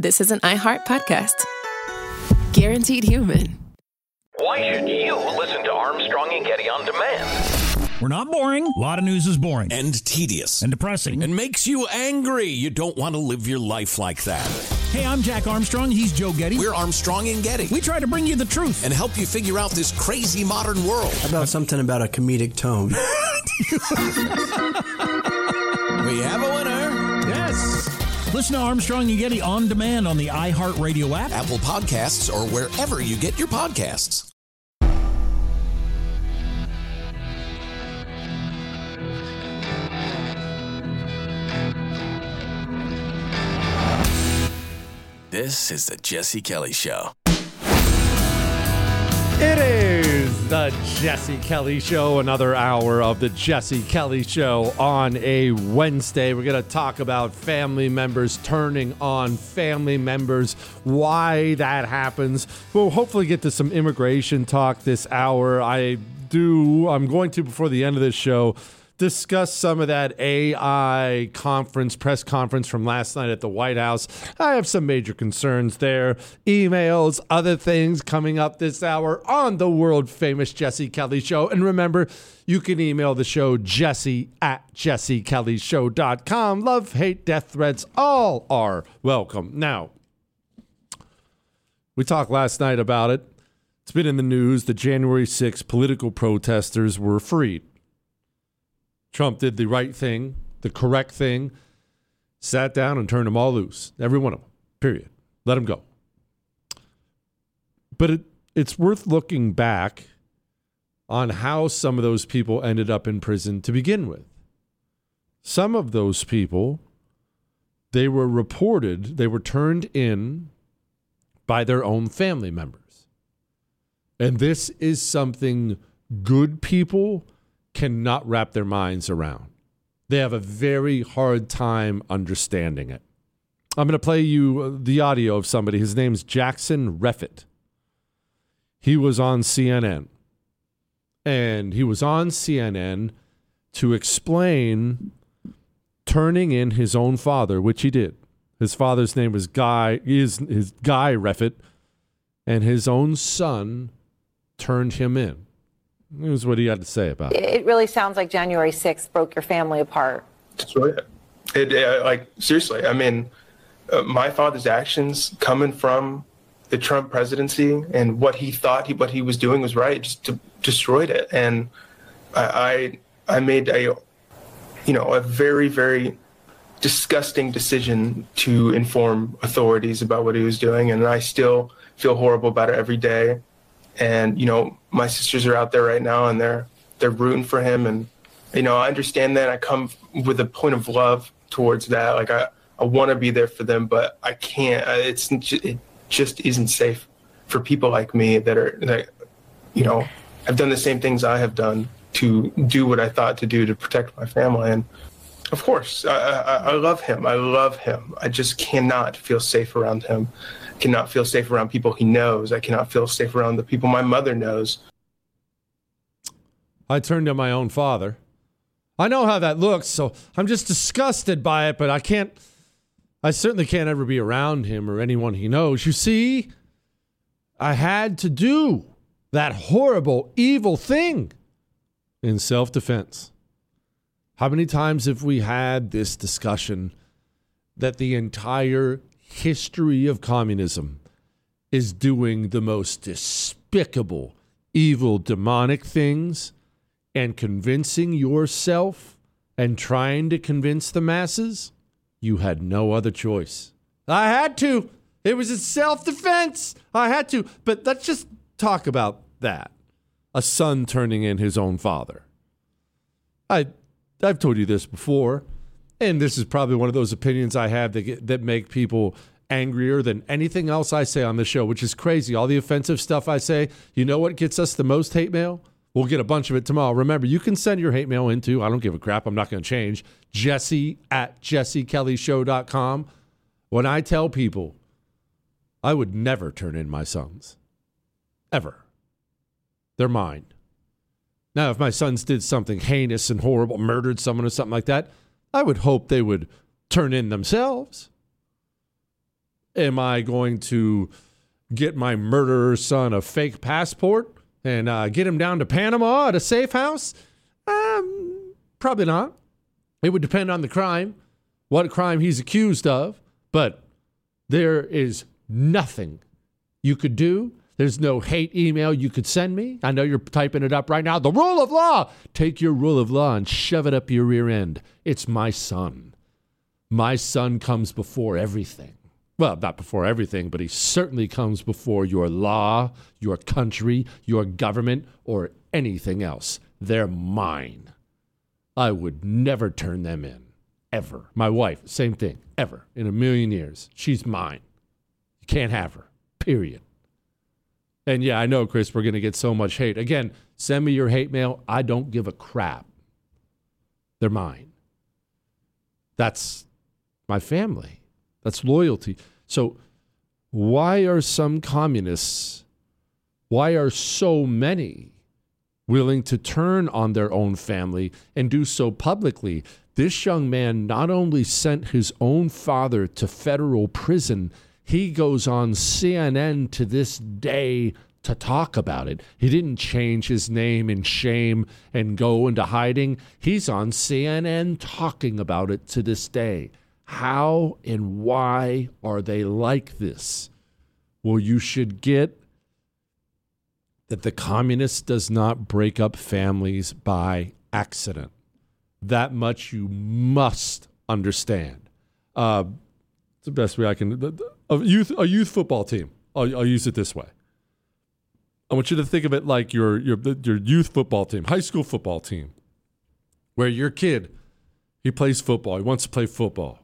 this is an iHeart podcast. Guaranteed human. Why should you listen to Armstrong and Getty on demand? We're not boring. A lot of news is boring. And tedious. And depressing. And makes you angry. You don't want to live your life like that. Hey, I'm Jack Armstrong. He's Joe Getty. We're Armstrong and Getty. We try to bring you the truth. And help you figure out this crazy modern world. How about something about a comedic tone? We have a winner. Yes. Listen to Armstrong and Getty on demand on the iHeartRadio app, Apple Podcasts, or wherever you get your podcasts. This is the Jesse Kelly Show. It is the Jesse Kelly Show, another hour of the Jesse Kelly Show on a Wednesday. We're going to talk about family members turning on family members, why that happens. We'll hopefully get to some immigration talk this hour. I'm going to, before the end of this show, discuss some of that AI press conference from last night at the White House. I have some major concerns there. Emails, other things coming up this hour on the world famous Jesse Kelly Show. And remember, you can email the show jesse@jessekellyshow.com. Love, hate, death threats, all are welcome. Now, we talked last night about it. It's been in the news. The January 6th political protesters were freed. Trump did the right thing, the correct thing, sat down and turned them all loose. Every one of them, period. Let them go. But it's worth looking back on how some of those people ended up in prison to begin with. Some of those people, they were turned in by their own family members. And this is something good people cannot wrap their minds around. They have a very hard time understanding it. I'm going to play you the audio of somebody. His name's Jackson Reffitt. He was on CNN. And he was on CNN to explain turning in his own father, which he did. His father's name was Guy Reffitt, and his own son turned him in. Here's what he had to say about it. It really sounds like January 6th broke your family apart. That's right. Seriously, I mean, my father's actions coming from the Trump presidency and what he thought what he was doing was right, just destroyed it. And I made a very, very disgusting decision to inform authorities about what he was doing. And I still feel horrible about it every day. And, my sisters are out there right now and they're rooting for him. And, I understand that. I come with a point of love towards that. Like I want to be there for them, but I can't. It just isn't safe for people like me that have done the same things I have done to do what I thought to do to protect my family. And of course, I love him. I love him. I just cannot feel safe around him. Cannot feel safe around people he knows. I cannot feel safe around the people my mother knows. I turned to my own father. I know how that looks, so I'm just disgusted by it, but I certainly can't ever be around him or anyone he knows. You see, I had to do that horrible, evil thing in self-defense. How many times have we had this discussion that the entire history of communism is doing the most despicable, evil, demonic things and convincing yourself and trying to convince the masses? You had no other choice. I had to. It was a self-defense. I had to. But let's just talk about that. A son turning in his own father. I've told you this before. And this is probably one of those opinions I have that make people angrier than anything else I say on the show, which is crazy. All the offensive stuff I say, you know what gets us the most hate mail? We'll get a bunch of it tomorrow. Remember, you can send your hate mail into, I don't give a crap, I'm not going to change, jesse@jessekellyshow.com. When I tell people, I would never turn in my sons. Ever. They're mine. Now, if my sons did something heinous and horrible, murdered someone or something like that, I would hope they would turn in themselves. Am I going to get my murderer son a fake passport and get him down to Panama at a safe house? Probably not. It would depend on the crime, what crime he's accused of. But there is nothing you could do. There's no hate email you could send me. I know you're typing it up right now. The rule of law. Take your rule of law and shove it up your rear end. It's my son. My son comes before everything. Well, not before everything, but he certainly comes before your law, your country, your government, or anything else. They're mine. I would never turn them in, ever. My wife, same thing, ever, in a million years. She's mine. You can't have her, period. And yeah, I know, Chris, we're going to get so much hate. Again, send me your hate mail. I don't give a crap. They're mine. That's my family. That's loyalty. So why are some communists, why are so many willing to turn on their own family and do so publicly? This young man not only sent his own father to federal prison, he goes on CNN to this day to talk about it. He didn't change his name in shame and go into hiding. He's on CNN talking about it to this day. How and why are they like this? Well, you should get that the communist does not break up families by accident. That much you must understand. It's the best way I can. A youth football team. I'll use it this way. I want you to think of it like your youth football team, high school football team, where your kid, he plays football. He wants to play football.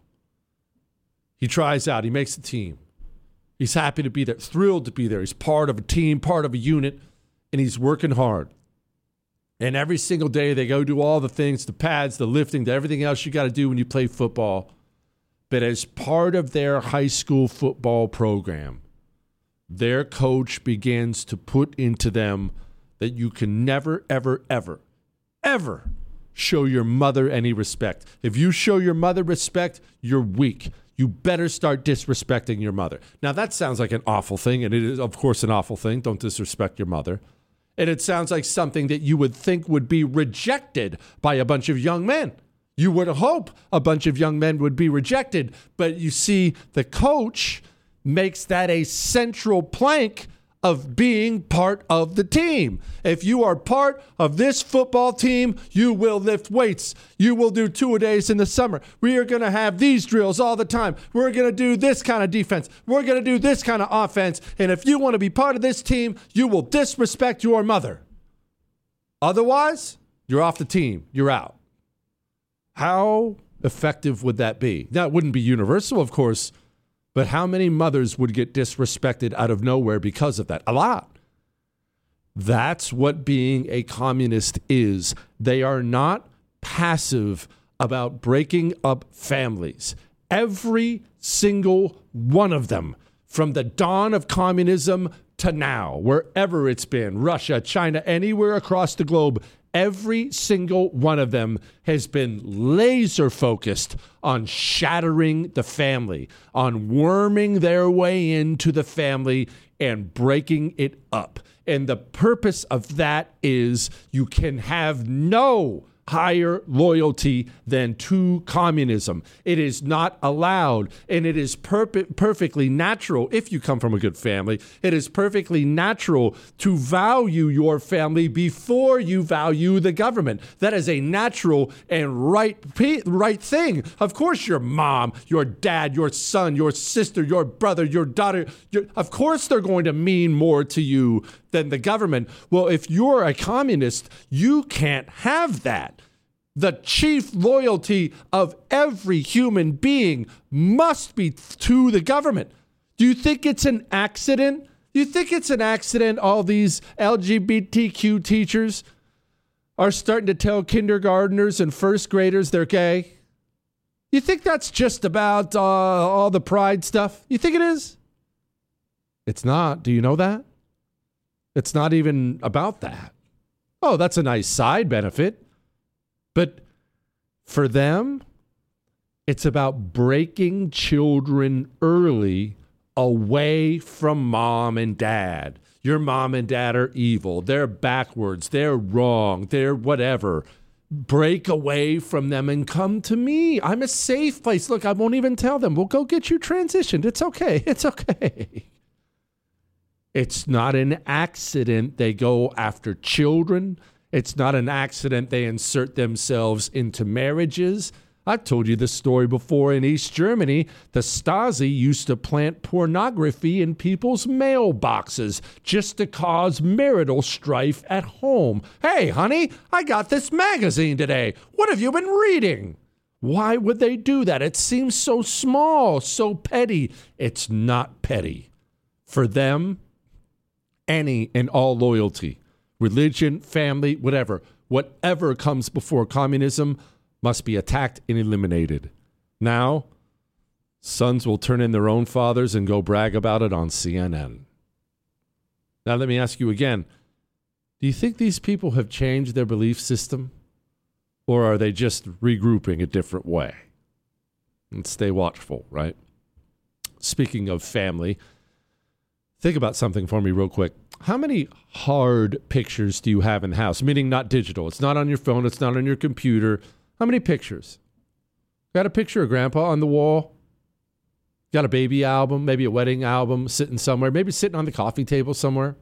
He tries out. He makes the team. He's happy to be there, thrilled to be there. He's part of a team, part of a unit, and he's working hard. And every single day they go do all the things, the pads, the lifting, the everything else you got to do when you play football. But as part of their high school football program, their coach begins to put into them that you can never, ever, ever, ever show your mother any respect. If you show your mother respect, you're weak. You better start disrespecting your mother. Now, that sounds like an awful thing, and it is, of course, an awful thing. Don't disrespect your mother. And it sounds like something that you would think would be rejected by a bunch of young men. You would hope a bunch of young men would be rejected. But you see, the coach makes that a central plank of being part of the team. If you are part of this football team, you will lift weights. You will do 2-a-days in the summer. We are going to have these drills all the time. We're going to do this kind of defense. We're going to do this kind of offense. And if you want to be part of this team, you will disrespect your mother. Otherwise, you're off the team. You're out. How effective would that be? Now, it wouldn't be universal, of course, but how many mothers would get disrespected out of nowhere because of that? A lot. That's what being a communist is. They are not passive about breaking up families. Every single one of them, from the dawn of communism to now, wherever it's been, Russia, China, anywhere across the globe, every single one of them has been laser focused on shattering the family, on worming their way into the family and breaking it up. And the purpose of that is you can have no higher loyalty than to communism. It is not allowed, and it is perfectly natural, if you come from a good family, it is perfectly natural to value your family before you value the government. That is a natural and right thing. Of course, your mom, your dad, your son, your sister, your brother, your daughter, of course they're going to mean more to you than the government. Well, if you're a communist, you can't have that. The chief loyalty of every human being must be to the government. Do you think it's an accident? Do you think it's an accident all these LGBTQ teachers are starting to tell kindergartners and first graders they're gay? You think that's just about all the pride stuff? You think it is? It's not. Do you know that? It's not even about that. Oh, that's a nice side benefit. But for them, it's about breaking children early away from mom and dad. Your mom and dad are evil. They're backwards. They're wrong. They're whatever. Break away from them and come to me. I'm a safe place. Look, I won't even tell them. We'll go get you transitioned. It's okay. It's okay. It's not an accident they go after children. It's not an accident they insert themselves into marriages. I've told you this story before. In East Germany, the Stasi used to plant pornography in people's mailboxes just to cause marital strife at home. Hey, honey, I got this magazine today. What have you been reading? Why would they do that? It seems so small, so petty. It's not petty. For them, any and all loyalty, religion, family, whatever comes before communism must be attacked and eliminated. Now, sons will turn in their own fathers and go brag about it on CNN. Now, let me ask you again. Do you think these people have changed their belief system? Or are they just regrouping a different way? And stay watchful, right? Speaking of family, think about something for me real quick. How many hard pictures do you have in the house? Meaning not digital. It's not on your phone. It's not on your computer. How many pictures? Got a picture of Grandpa on the wall? Got a baby album, maybe a wedding album sitting somewhere, maybe sitting on the coffee table somewhere?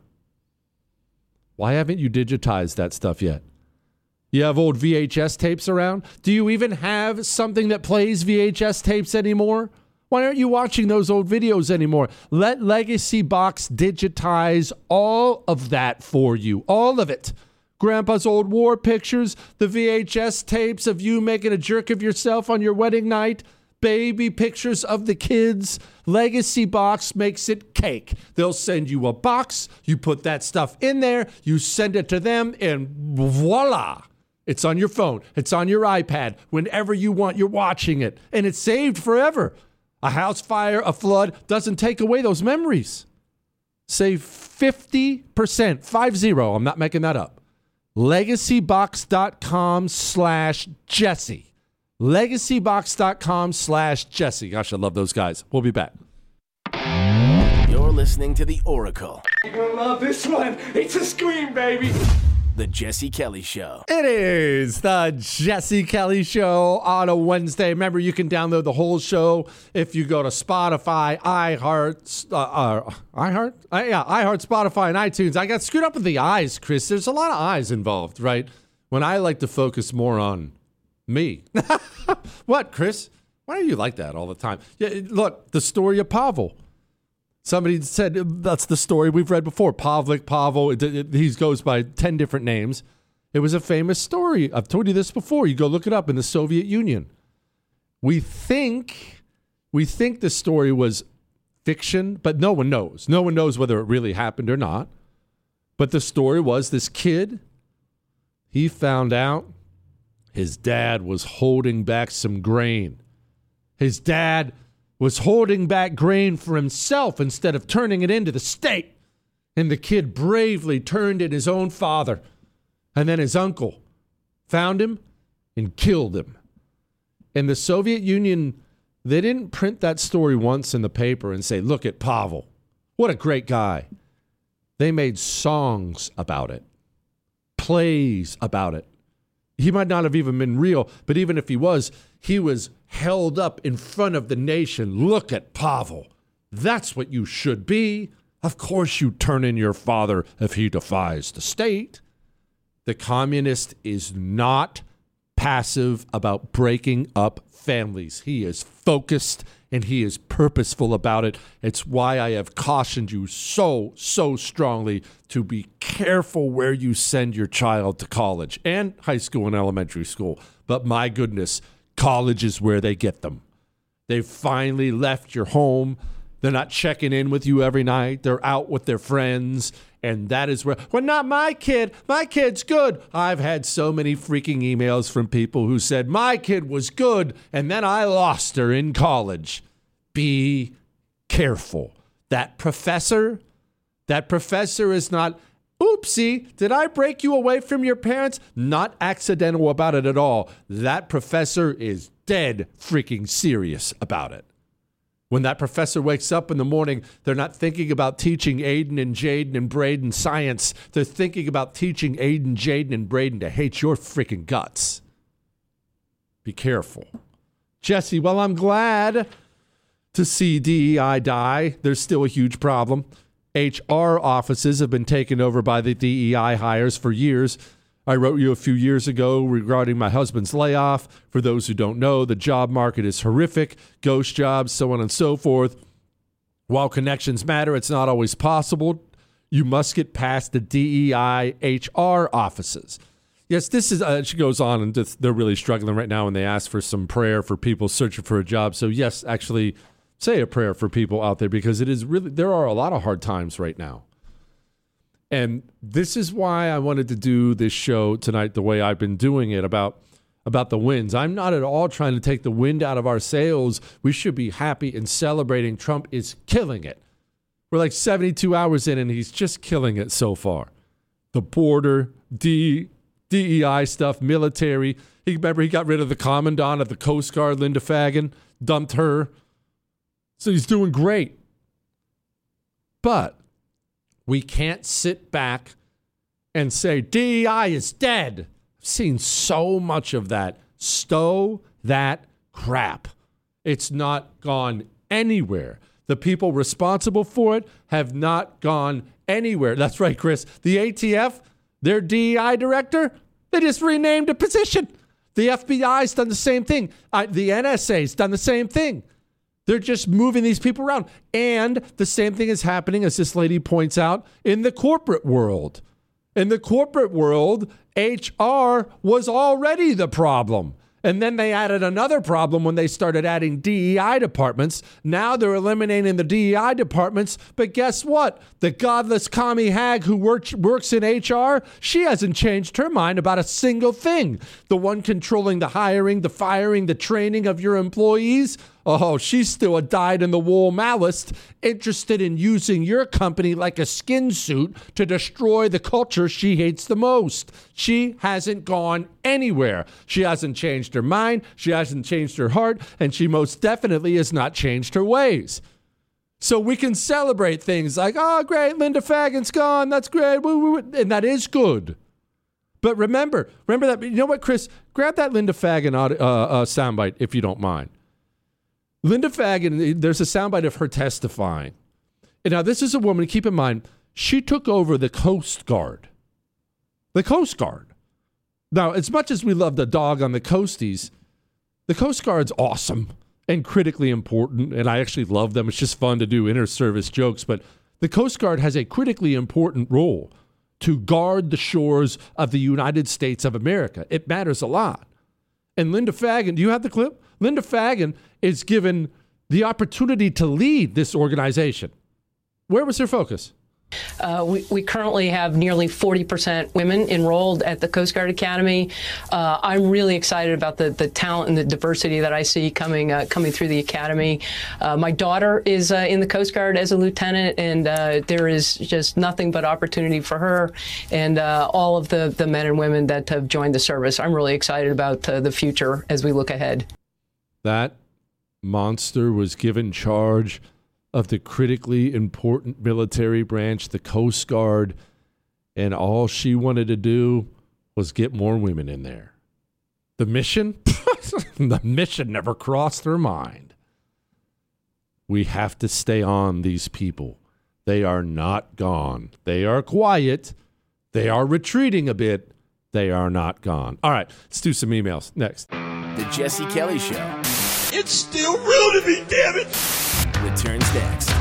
Why haven't you digitized that stuff yet? You have old VHS tapes around? Do you even have something that plays VHS tapes anymore? Why aren't you watching those old videos anymore? Let Legacy Box digitize all of that for you. All of it. Grandpa's old war pictures, the VHS tapes of you making a jerk of yourself on your wedding night, baby pictures of the kids. Legacy Box makes it cake. They'll send you a box, you put that stuff in there, you send it to them, and voila. It's on your phone. It's on your iPad. Whenever you want, you're watching it. And it's saved forever. A house fire, a flood doesn't take away those memories. Save 50%, 50. I'm not making that up. LegacyBox.com/Jesse. LegacyBox.com/Jesse. Gosh, I love those guys. We'll be back. You're listening to The Oracle. You're gonna love this one. It's a scream, baby. The Jesse Kelly Show. It is the Jesse Kelly Show on a Wednesday. Remember, you can download the whole show if you go to Spotify, iHeart, Spotify, and iTunes. I got screwed up with the I's, Chris. There's a lot of I's involved, right? When I like to focus more on me. What, Chris? Why are you like that all the time? Yeah, look, the story of Pavel. Somebody said that's the story we've read before. Pavlik, Pavel, he goes by 10 different names. It was a famous story. I've told you this before. You go look it up in the Soviet Union. We think the story was fiction, but no one knows. No one knows whether it really happened or not. But the story was this kid, he found out his dad was holding back some grain. His dad was holding back grain for himself instead of turning it into the state. And the kid bravely turned in his own father. And then his uncle found him and killed him. In the Soviet Union, they didn't print that story once in the paper and say, look at Pavel. What a great guy. They made songs about it, plays about it. He might not have even been real, but even if he was held up in front of the nation. Look at Pavel. That's what you should be. Of course you turn in your father if he defies the state. The communist is not passive about breaking up families. He is focused and he is purposeful about it. It's why I have cautioned you so strongly to be careful where you send your child to college and high school and elementary school. But my goodness, college is where they get them. They've finally left your home. They're not checking in with you every night. They're out with their friends. And that is where, well, not my kid. My kid's good. I've had so many freaking emails from people who said, my kid was good, and then I lost her in college. Be careful. That professor is not, oopsie, did I break you away from your parents? Not accidental about it at all. That professor is dead freaking serious about it. When that professor wakes up in the morning, they're not thinking about teaching Aiden and Jaden and Braden science. They're thinking about teaching Aiden, Jaden, and Braden to hate your freaking guts. Be careful. Jesse, well, I'm glad to see DEI die. There's still a huge problem. HR offices have been taken over by the DEI hires for years. I wrote you a few years ago regarding my husband's layoff. For those who don't know, the job market is horrific, ghost jobs, so on and so forth. While connections matter, it's not always possible. You must get past the DEI HR offices. Yes, this is, she goes on, and they're really struggling right now, and they ask for some prayer for people searching for a job. So yes, actually say a prayer for people out there, because it is really, there are a lot of hard times right now. And this is why I wanted to do this show tonight the way I've been doing it about the wins. I'm not at all trying to take the wind out of our sails. We should be happy and celebrating. Trump is killing it. We're like 72 hours in, and he's just killing it so far. The border, DEI stuff, military. Remember, he got rid of the commandant of the Coast Guard, Linda Fagan, dumped her. So he's doing great. But we can't sit back and say DEI is dead. I've seen so much of that. Stow that crap. It's not gone anywhere. The people responsible for it have not gone anywhere. That's right, Chris. The ATF, their DEI director, they just renamed a position. The FBI's done the same thing. The NSA's done the same thing. They're just moving these people around. And the same thing is happening, as this lady points out, in the corporate world. In the corporate world, HR was already the problem. And then they added another problem when they started adding DEI departments. Now they're eliminating the DEI departments. But guess what? The godless commie hag who works in HR, she hasn't changed her mind about a single thing. The one controlling the hiring, the firing, the training of your employees, oh, she's still a dyed-in-the-wool Maoist, interested in using your company like a skin suit to destroy the culture she hates the most. She hasn't gone anywhere. She hasn't changed her mind, she hasn't changed her heart, and she most definitely has not changed her ways. So we can celebrate things like, oh, great, Linda Fagan's gone, that's great, and that is good. But remember that, you know what, Chris? Grab that Linda Fagan soundbite, if you don't mind. Linda Fagan, there's a soundbite of her testifying. And now, this is a woman, keep in mind, she took over the Coast Guard. The Coast Guard. Now, as much as we love the dog on the coasties, the Coast Guard's awesome and critically important, and I actually love them. It's just fun to do inter-service jokes, but the Coast Guard has a critically important role to guard the shores of the United States of America. It matters a lot. And Linda Fagan, do you have the clip? Linda Fagan is given the opportunity to lead this organization. Where was her focus? We currently have nearly 40% women enrolled at the Coast Guard Academy. I'm really excited about the talent and the diversity that I see coming through the academy. My daughter is in the Coast Guard as a lieutenant, and there is just nothing but opportunity for her and all of the men and women that have joined the service. I'm really excited about the future as we look ahead. That monster was given charge of the critically important military branch, the Coast Guard, and all she wanted to do was get more women in there. The mission? The mission never crossed her mind. We have to stay on these people. They are not gone. They are quiet. They are retreating a bit. They are not gone. All right, let's do some emails. Next. The Jesse Kelly Show. It's still real to me, damn it! Returns next.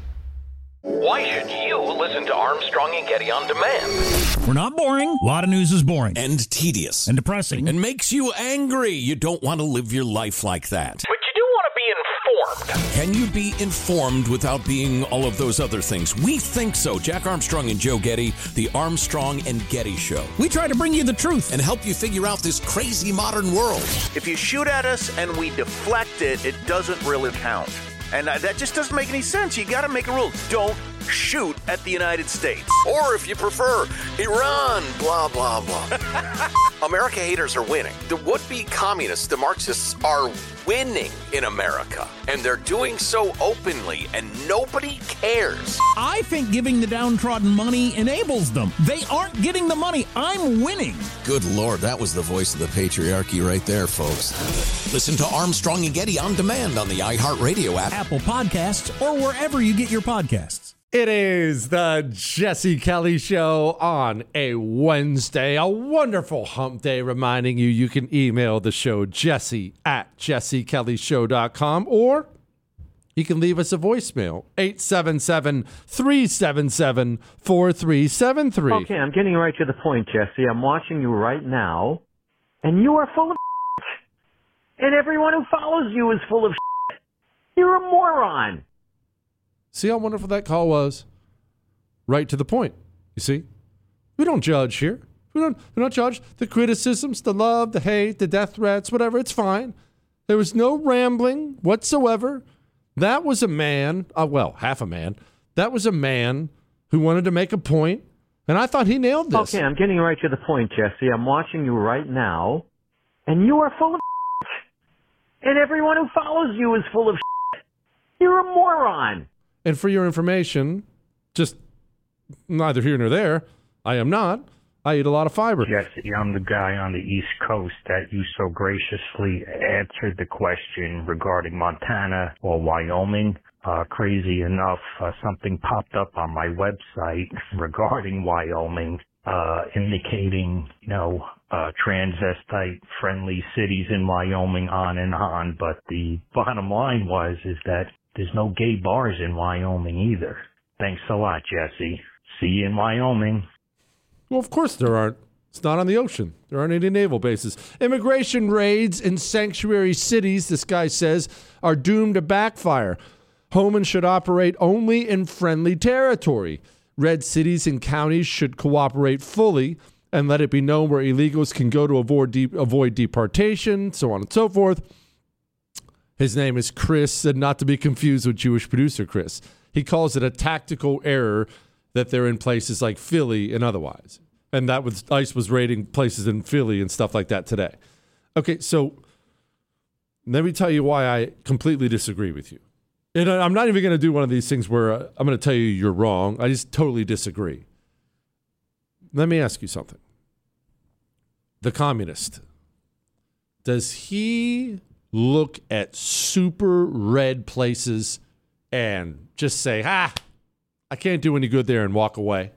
Why should you listen to Armstrong and Getty on demand? We're not boring. A lot of news is boring. And tedious. And depressing. And makes you angry. You don't want to live your life like that. But you do want to be informed. Can you be informed without being all of those other things? We think so. Jack Armstrong and Joe Getty, the Armstrong and Getty Show. We try to bring you the truth and help you figure out this crazy modern world. If you shoot at us and we deflect it, it doesn't really count. And that just doesn't make any sense. You got to make a rule. Don't shoot at the United States. Or if you prefer, Iran, blah, blah, blah. America haters are winning. The would-be communists, the Marxists, are winning in America. And they're doing so openly, and nobody cares. I think giving the downtrodden money enables them. They aren't getting the money. I'm winning. Good Lord, that was the voice of the patriarchy right there, folks. Listen to Armstrong and Getty on demand on the iHeartRadio app, Apple Podcasts, or wherever you get your podcasts. It is the Jesse Kelly Show on a Wednesday, a wonderful hump day, reminding you can email the show, jesse@jessekellyshow.com, or you can leave us a voicemail, 877-377-4373. Okay, I'm getting right to the point, Jesse. I'm watching you right now, and you are full of shit. And everyone who follows you is full of shit. You're a moron. See how wonderful that call was? Right to the point. You see? We don't judge here. We don't judge the criticisms, the love, the hate, the death threats, whatever. It's fine. There was no rambling whatsoever. That was a man, half a man. That was a man who wanted to make a point, and I thought he nailed this. Okay, I'm getting right to the point, Jesse. I'm watching you right now, and you are full of shit. And everyone who follows you is full of shit. You're a moron. And for your information, just neither here nor there, I am not. I eat a lot of fiber. Jesse, I'm the guy on the East Coast that you so graciously answered the question regarding Montana or Wyoming. Crazy enough, something popped up on my website regarding Wyoming, indicating, transvestite-friendly cities in Wyoming, on and on. But the bottom line is that there's no gay bars in Wyoming either. Thanks a lot, Jesse. See you in Wyoming. Well, of course there aren't. It's not on the ocean. There aren't any naval bases. Immigration raids in sanctuary cities, this guy says, are doomed to backfire. Homan should operate only in friendly territory. Red cities and counties should cooperate fully and let it be known where illegals can go to avoid deportation, so on and so forth. His name is Chris, and not to be confused with Jewish producer Chris. He calls it a tactical error that they're in places like Philly and otherwise. And that was ICE was raiding places in Philly and stuff like that today. Okay, so let me tell you why I completely disagree with you. And I'm not even going to do one of these things where I'm going to tell you you're wrong. I just totally disagree. Let me ask you something. The communist, does he look at super red places and just say, I can't do any good there, and walk away?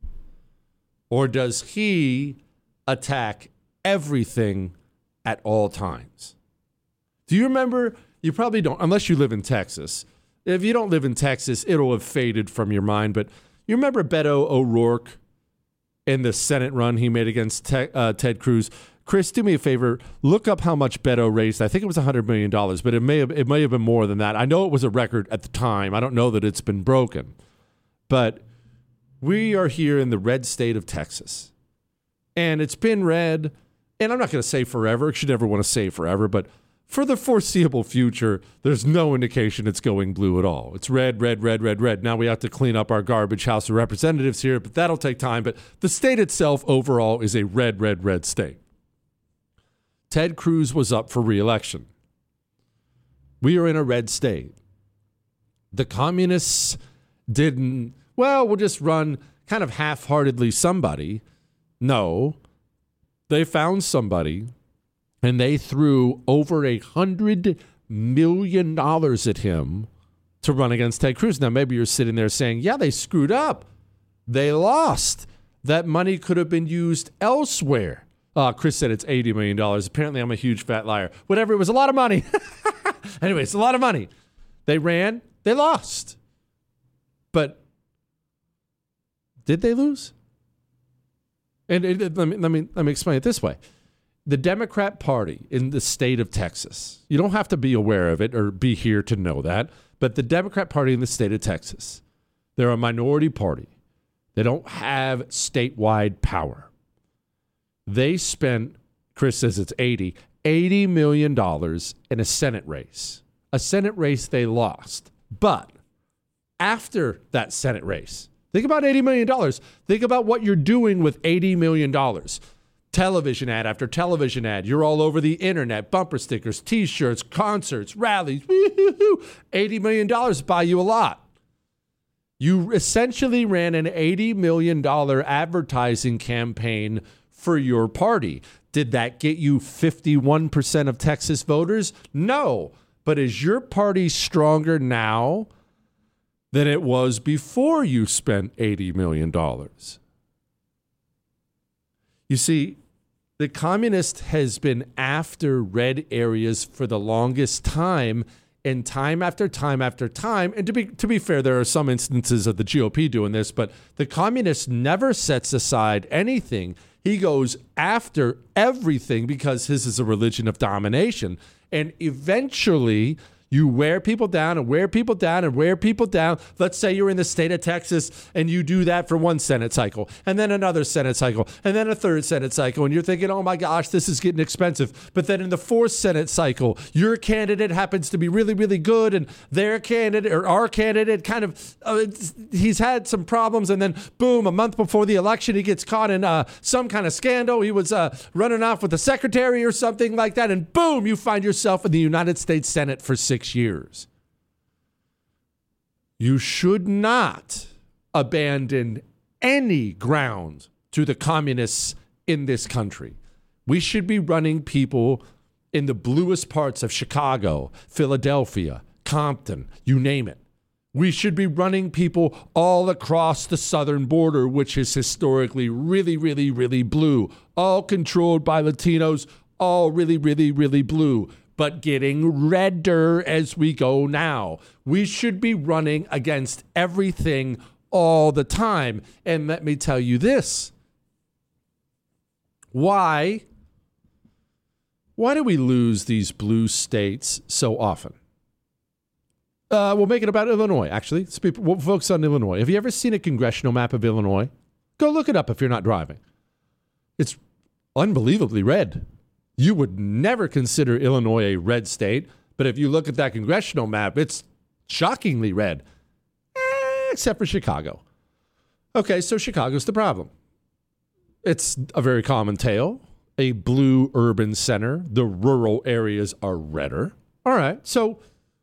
Or does he attack everything at all times? Do you remember? You probably don't, unless you live in Texas. If you don't live in Texas, it'll have faded from your mind. But you remember Beto O'Rourke in the Senate run he made against Ted Cruz? Chris, do me a favor. Look up how much Beto raised. I think it was $100 million, but it may have been more than that. I know it was a record at the time. I don't know that it's been broken. But we are here in the red state of Texas. And it's been red, and I'm not going to say forever. You should never want to say forever, but for the foreseeable future, there's no indication it's going blue at all. It's red, red, red, red, red. Now we have to clean up our garbage House of Representatives here, but that'll take time. But the state itself overall is a red, red, red state. Ted Cruz was up for re-election. We are in a red state. The communists didn't, we'll just run kind of half-heartedly somebody. No, they found somebody, and they threw over $100 million at him to run against Ted Cruz. Now, maybe you're sitting there saying, yeah, they screwed up. They lost. That money could have been used elsewhere. Chris said it's $80 million. Apparently, I'm a huge fat liar. Whatever, it was a lot of money. Anyway, it's a lot of money. They ran, they lost. But did they lose? And let me explain it this way. The Democrat Party in the state of Texas, you don't have to be aware of it or be here to know that, but the Democrat Party in the state of Texas, they're a minority party. They don't have statewide power. They spent, Chris says it's $80 million in a Senate race. A Senate race they lost. But after that Senate race, think about $80 million. Think about what you're doing with $80 million. Television ad after television ad. You're all over the internet, bumper stickers, T-shirts, concerts, rallies. Woo-hoo-hoo. $80 million to buy you a lot. You essentially ran an $80 million advertising campaign for your party. Did that get you 51% of Texas voters? No. But is your party stronger now than it was before you spent $80 million? You see, the communist has been after red areas for the longest time, and time after time after time. And to be fair, there are some instances of the GOP doing this, but the communist never sets aside anything. He goes after everything because his is a religion of domination. And eventually, you wear people down and wear people down and wear people down. Let's say you're in the state of Texas and you do that for one Senate cycle and then another Senate cycle and then a third Senate cycle. And you're thinking, oh my gosh, this is getting expensive. But then in the fourth Senate cycle, your candidate happens to be really, really good. And their candidate or our candidate kind of, he's had some problems. And then boom, a month before the election, he gets caught in some kind of scandal. He was running off with the secretary or something like that. And boom, you find yourself in the United States Senate for 6 years. You should not abandon any ground to the communists in this country. We should be running people in the bluest parts of Chicago, Philadelphia, Compton, you name it. We should be running people all across the southern border, which is historically really, really, really blue, all controlled by Latinos, all really, really, really blue, but getting redder as we go now. We should be running against everything all the time. And let me tell you this. Why do we lose these blue states so often? We'll make it about Illinois, actually. We'll focus on Illinois. Have you ever seen a congressional map of Illinois? Go look it up if you're not driving. It's unbelievably red. You would never consider Illinois a red state, but if you look at that congressional map, it's shockingly red, except for Chicago. Okay, so Chicago's the problem. It's a very common tale. A blue urban center. The rural areas are redder. All right, so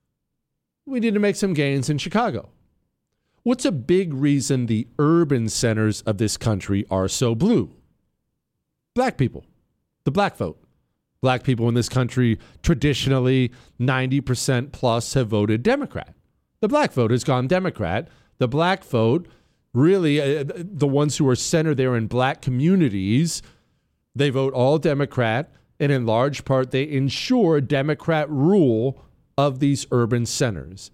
we need to make some gains in Chicago. What's a big reason the urban centers of this country are so blue? Black people, the black vote. Black people in this country, traditionally, 90% plus have voted Democrat. The black vote has gone Democrat. The black vote, really, the ones who are centered there in black communities, they vote all Democrat, and in large part, they ensure Democrat rule of these urban centers.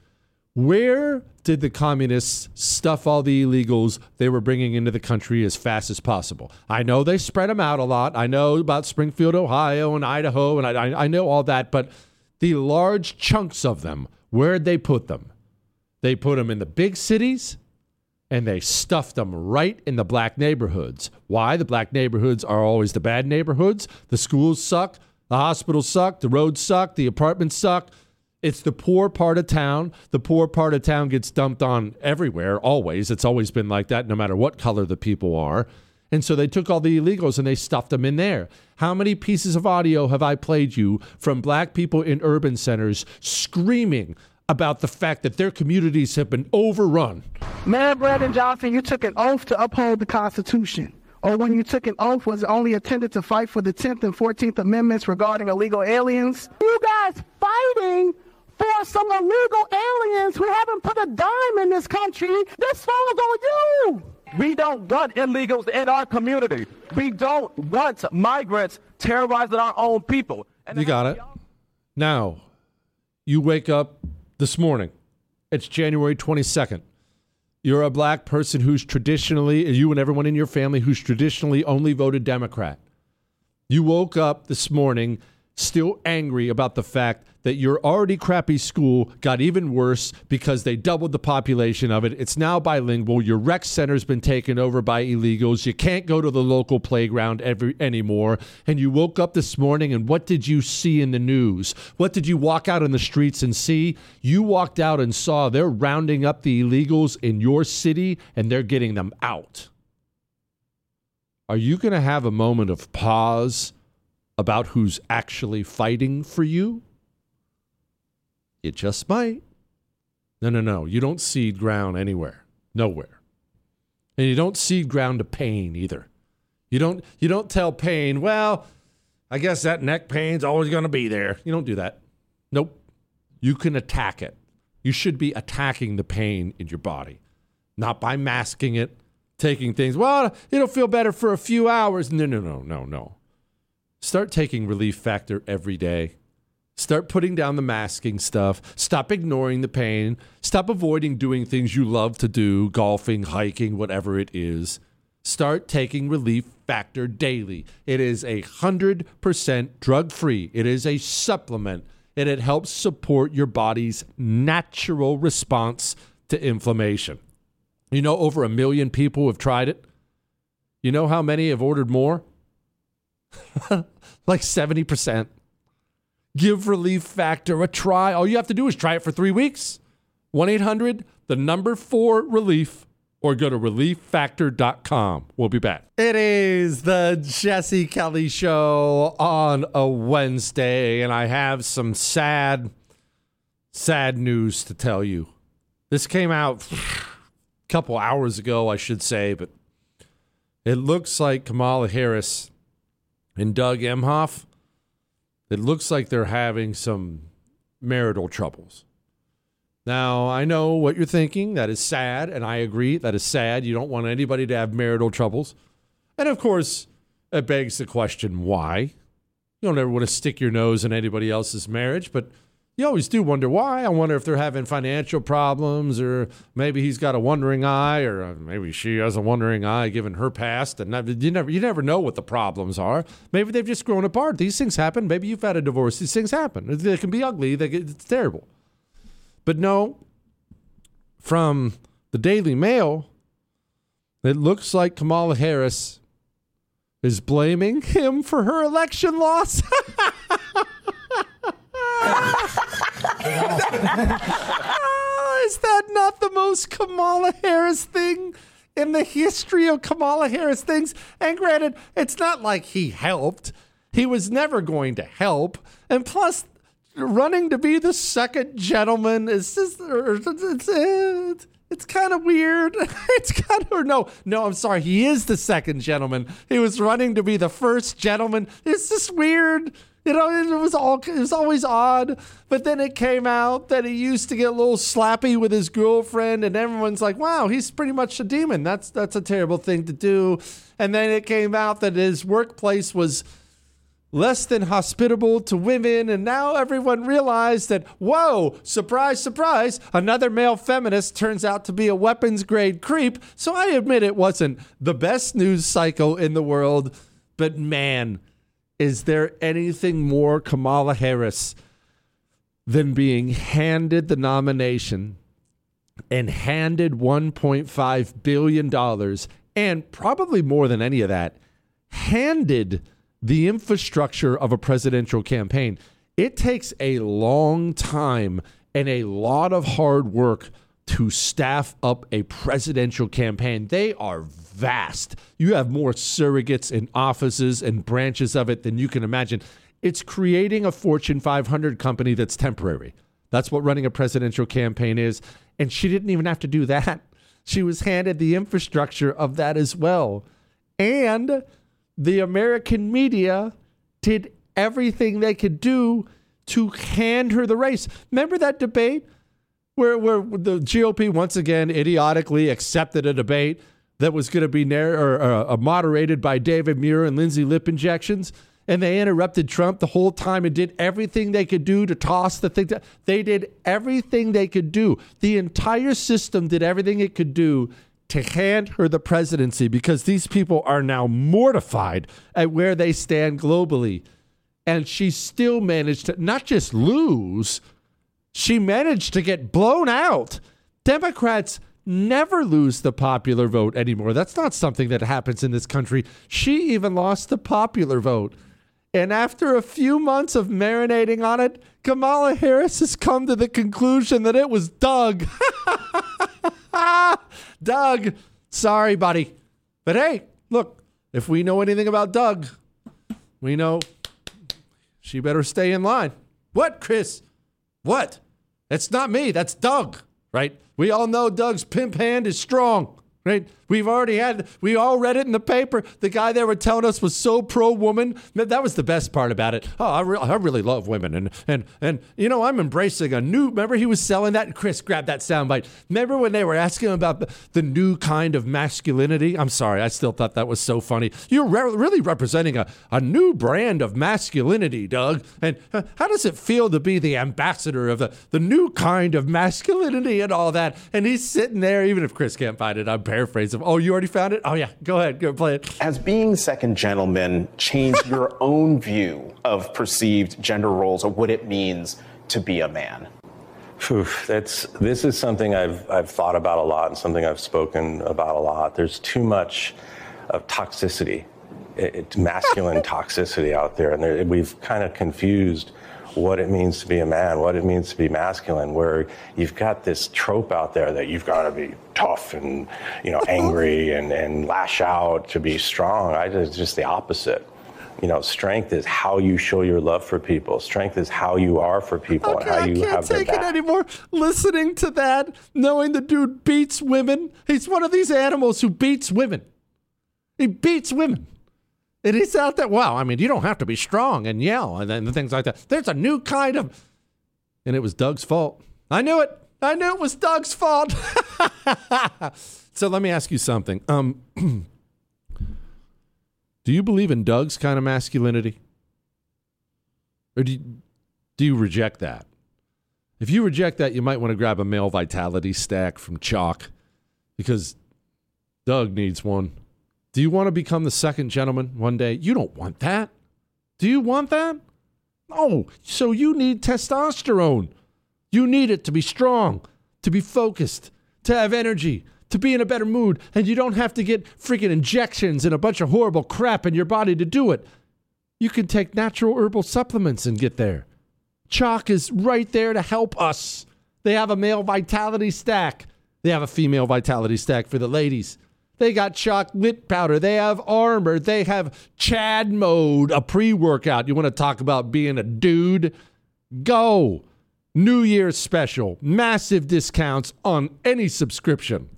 Where did the communists stuff all the illegals they were bringing into the country as fast as possible? I know they spread them out a lot. I know about Springfield, Ohio, and Idaho, and I know all that. But the large chunks of them, where'd they put them? They put them in the big cities, and they stuffed them right in the black neighborhoods. Why? The black neighborhoods are always the bad neighborhoods. The schools suck. The hospitals suck. The roads suck. The apartments suck. It's the poor part of town. The poor part of town gets dumped on everywhere, always. It's always been like that, no matter what color the people are. And so they took all the illegals and they stuffed them in there. How many pieces of audio have I played you from black people in urban centers screaming about the fact that their communities have been overrun? Man, Brandon Johnson, you took an oath to uphold the Constitution. Or when you took an oath, was it only intended to fight for the 10th and 14th Amendments regarding illegal aliens? You guys fighting for some illegal aliens who haven't put a dime in this country. This falls on you. We don't want illegals in our community. We don't want migrants terrorizing our own people. You got it. Now, you wake up this morning. It's January 22nd. You're a black person who's traditionally, you and everyone in your family who's traditionally only voted Democrat. You woke up this morning still angry about the fact that your already crappy school got even worse because they doubled the population of it. It's now bilingual. Your rec center's been taken over by illegals. You can't go to the local playground anymore. And you woke up this morning, and what did you see in the news? What did you walk out in the streets and see? You walked out and saw they're rounding up the illegals in your city, and they're getting them out. are you going to have a moment of pause about who's actually fighting for you? You just might. No. You don't cede ground anywhere. Nowhere. And you don't cede ground to pain either. You don't tell pain, well, I guess that neck pain's always going to be there. You don't do that. Nope. You can attack it. You should be attacking the pain in your body, not by masking it, taking things, well, it'll feel better for a few hours. No. Start taking Relief Factor every day. Start putting down the masking stuff. Stop ignoring the pain. Stop avoiding doing things you love to do, golfing, hiking, whatever it is. Start taking Relief Factor daily. It is 100% drug-free. It is a supplement, and it helps support your body's natural response to inflammation. You know, over 1 million people have tried it. You know how many have ordered more? Like 70%. Give Relief Factor a try. All you have to do is try it for 3 weeks. 1-800-4-RELIEF or go to relieffactor.com. We'll be back. It is the Jesse Kelly Show on a Wednesday, and I have some sad news to tell you. This came out a couple hours ago, I should say, but it looks like Kamala Harris and Doug Emhoff, it looks like they're having some marital troubles. Now, I know what you're thinking. That is sad, and I agree. That is sad. You don't want anybody to have marital troubles. And, of course, it begs the question, why? You don't ever want to stick your nose in anybody else's marriage, but you always do wonder why. I wonder if they're having financial problems, or maybe he's got a wandering eye, or maybe she has a wandering eye given her past. And you never know what the problems are. Maybe they've just grown apart. These things happen. Maybe you've had a divorce. These things happen. They can be ugly. It's terrible. But no, from the Daily Mail, it looks like Kamala Harris is blaming him for her election loss. Is that not the most Kamala Harris thing in the history of Kamala Harris things? And granted, it's not like he helped. He was never going to help. And plus, running to be the second gentleman is just, it's kind of weird. It's kind of, no, I'm sorry. He is the second gentleman. He was running to be the first gentleman. It's just weird. You know, it was always odd. But then it came out that he used to get a little slappy with his girlfriend, and everyone's like, wow, he's pretty much a demon. That's a terrible thing to do. And then it came out that his workplace was less than hospitable to women, and now everyone realized that, whoa, surprise, surprise, another male feminist turns out to be a weapons-grade creep. So I admit it wasn't the best news cycle in the world, but man, is there anything more Kamala Harris than being handed the nomination and handed $1.5 billion, and probably more than any of that, handed the infrastructure of a presidential campaign. It takes a long time and a lot of hard work to staff up a presidential campaign. They are vast. You have more surrogates and offices and branches of it than you can imagine. It's creating a Fortune 500 company that's temporary. That's what running a presidential campaign is. And she didn't even have to do that. She was handed the infrastructure of that as well. And the American media did everything they could do to hand her the race. Remember that debate where the GOP once again idiotically accepted a debate that was going to be moderated by David Muir and Lindsay Lip injections, and they interrupted Trump the whole time and did everything they could do to toss the thing. They did everything they could do. The entire system did everything it could do to hand her the presidency, because these people are now mortified at where they stand globally. And she still managed to not just lose, she managed to get blown out. Democrats never lose the popular vote anymore. That's not something that happens in this country. She even lost the popular vote. And after a few months of marinating on it, Kamala Harris has come to the conclusion that it was Doug. Doug, sorry, buddy. But hey, look, if we know anything about Doug, we know she better stay in line. What, Chris? What? It's not me. That's Doug, right? We all know Doug's pimp hand is strong, right? We all read it in the paper. The guy they were telling us was so pro-woman. That was the best part about it. Oh, I really love women. And you know, I'm embracing a new, remember he was selling that? Chris, grab that soundbite. Remember when they were asking him about the new kind of masculinity? I'm sorry, I still thought that was so funny. You're really representing a new brand of masculinity, Doug. And how does it feel to be the ambassador of the new kind of masculinity and all that? And he's sitting there, even if Chris can't find it, I'm paraphrasing. Oh, you already found it? Oh, yeah. Go ahead. Go play it. Has being second gentleman changed your own view of perceived gender roles or what it means to be a man? This is something I've thought about a lot and something I've spoken about a lot. There's too much of toxicity, masculine toxicity out there. And we've kind of confused what it means to be a man, what it means to be masculine, where you've got this trope out there that you've got to be tough and, you know, angry and lash out to be strong. It's just the opposite. You know, strength is how you show your love for people. Strength is how you are for people and how you have their back. I can't take it anymore. Listening to that, knowing the dude beats women. He's one of these animals who beats women. He beats women. And he's out there, wow, I mean, you don't have to be strong and yell and things like that. There's a new kind of... And it was Doug's fault. I knew it. I knew it was Doug's fault. So let me ask you something. Do you believe in Doug's kind of masculinity? Or do you reject that? If you reject that, you might want to grab a male vitality stack from Chalk because Doug needs one. Do you want to become the second gentleman one day? You don't want that. Do you want that? No. So you need testosterone. You need it to be strong, to be focused, to have energy, to be in a better mood. And you don't have to get freaking injections and a bunch of horrible crap in your body to do it. You can take natural herbal supplements and get there. Chalk is right there to help us. They have a male vitality stack. They have a female vitality stack for the ladies. They got Chalk Lit Powder. They have Armor. They have Chad Mode, a pre-workout. You want to talk about being a dude? Go. New Year's special. Massive discounts on any subscription.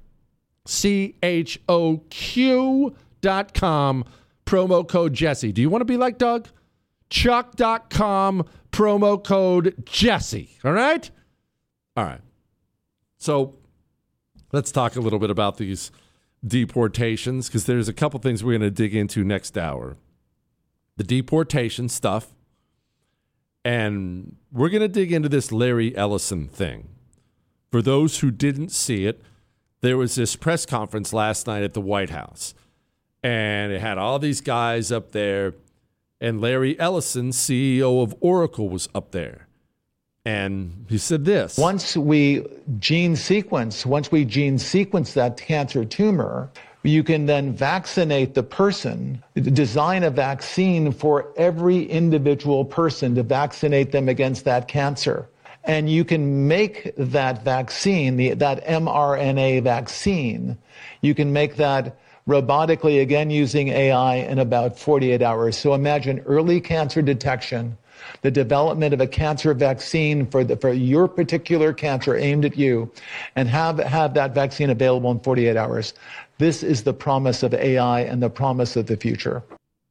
CHOQ.com. Promo code Jesse. Do you want to be like Doug? Chalk.com. Promo code Jesse. All right? All right. So let's talk a little bit about these deportations, because there's a couple things we're going to dig into next hour. The deportation stuff, and we're going to dig into this Larry Ellison thing. For those who didn't see it, there was this press conference last night at the White House, and it had all these guys up there, and Larry Ellison, CEO of Oracle, was up there. And he said this. Once we gene sequence that cancer tumor, you can then vaccinate the person, design a vaccine for every individual person to vaccinate them against that cancer. And you can make that vaccine, that mRNA vaccine, you can make that robotically, again, using AI in about 48 hours. So imagine early cancer detection, the development of a cancer vaccine for your particular cancer aimed at you, and have that vaccine available in 48 hours. This is the promise of AI and the promise of the future.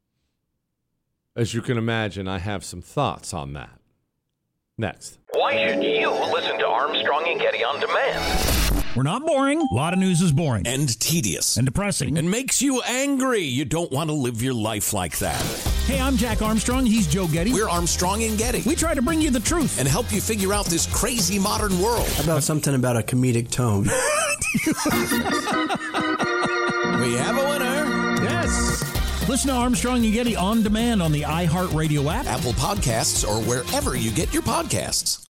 As you can imagine, I have some thoughts on that. Next. Why should you listen to Armstrong and Getty on demand? We're not boring. A lot of news is boring. And tedious. And depressing. And makes you angry. You don't want to live your life like that. Hey, I'm Jack Armstrong. He's Joe Getty. We're Armstrong and Getty. We try to bring you the truth. And help you figure out this crazy modern world. How about something about a comedic tone? We have a winner. Yes. Listen to Armstrong and Getty on demand on the iHeartRadio app, Apple Podcasts, or wherever you get your podcasts.